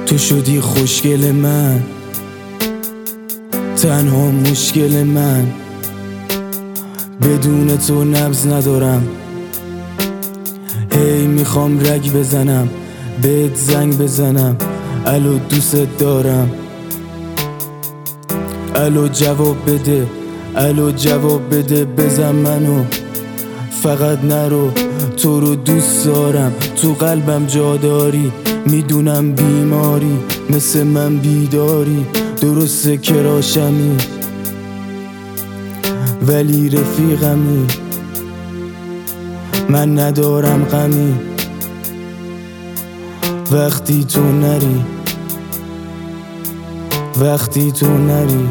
تو شدی خوشگل من، تنها مشکل من. بدون تو نبض ندارم، هی میخوام رگ بزنم، بهت زنگ بزنم، الو دوست دارم، الو جواب بده، الو جواب بده، بزن منو، فقط نرو، تو رو دوست دارم، تو قلبم جا داری، میدونم بیماری، مثل من بیداری، درسته که راشمی ولی رفیقمی، من ندارم غمی وقتی تو نری، وقتی تو نری.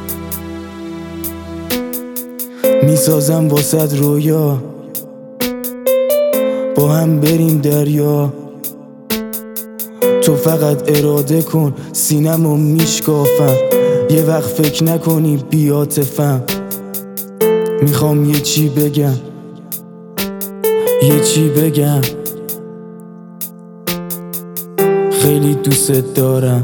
میسازم واسد رویا، با هم بریم دریا، تو فقط اراده کن، سینمو میشکافم، یه وقت فکر نکنی بی‌عاطفم. میخوام یه چی بگم، یه چی بگم، خیلی دوست دارم.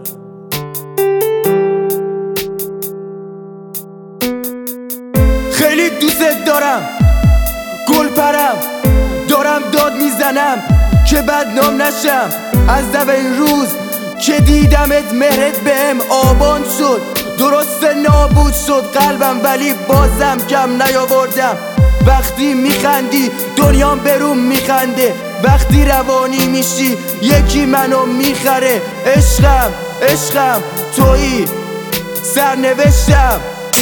خیلی دوست دارم، گل پرم، دارم داد میزنم که بدنام نشم. از اولین روز که دیدمت مهرت بهم آبان شد، درست نابود شد قلبم ولی بازم کم نیاوردم. وقتی میخندی دنیام بروم میخنده، وقتی روانی میشی یکی منو میخره. عشقم عشقم تویی سرنوشتم.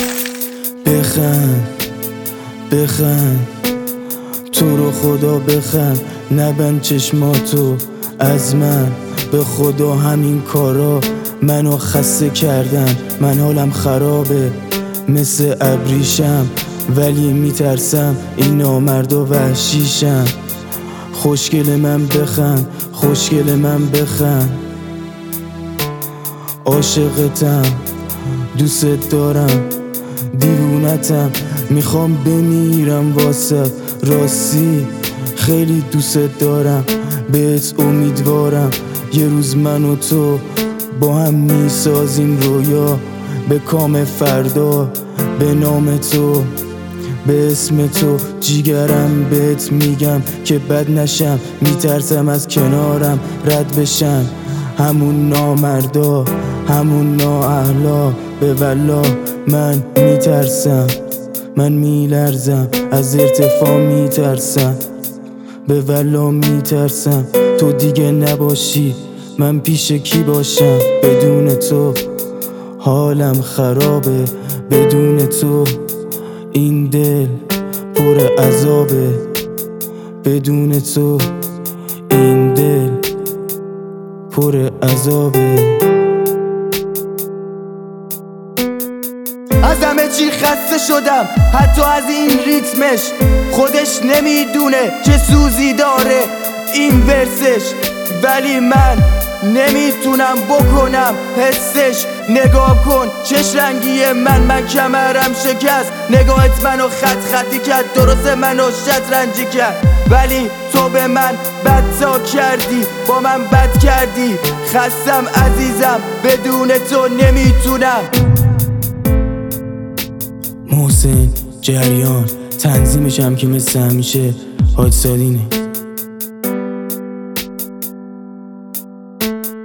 بخند بخند، تو رو خدا بخند، نبند چشماتو از من، به خدا همین کارا منو خسته کردن. من حالم خرابه مثل ابریشم، ولی میترسم این نامردا وحشیشم. خوشگل من بخند، خوشگل من بخند، عاشقتم، دوست دارم، دیوونتم، میخوام بمیرم واسه. راستی خیلی دوست دارم، بهت امیدوارم یه روز من و تو با هم میسازیم رویا، به کام فردا، به نام تو، به اسم تو. جیگرم بهت میگم که بد نشم، میترسم از کنارم رد بشن همون نامردا، همون نااهلا. به والله من میترسم، من میلرزم، از ارتفاع میترسم، به والله میترسم تو دیگه نباشی، من پیش کی باشم؟ بدون تو حالم خرابه، بدون تو این دل پر عذابه، بدون تو این دل پر عذابه. از همه چی خسته شدم، حتی از این ریتمش، خودش نمیدونه چه سوزی داره این ورسش، ولی من نمیتونم بکنم حسش. نگاه کن چش رنگی من کمرم شکست، نگاهت منو خط خطی کرد، درسته منو شطرنجی کرد، ولی تو به من بدتا کردی، با من بد کردی. خستم عزیزم، بدون تو نمیتونم. محسن جریان، تنظیمشم که مثل همیشه حاج سالینه.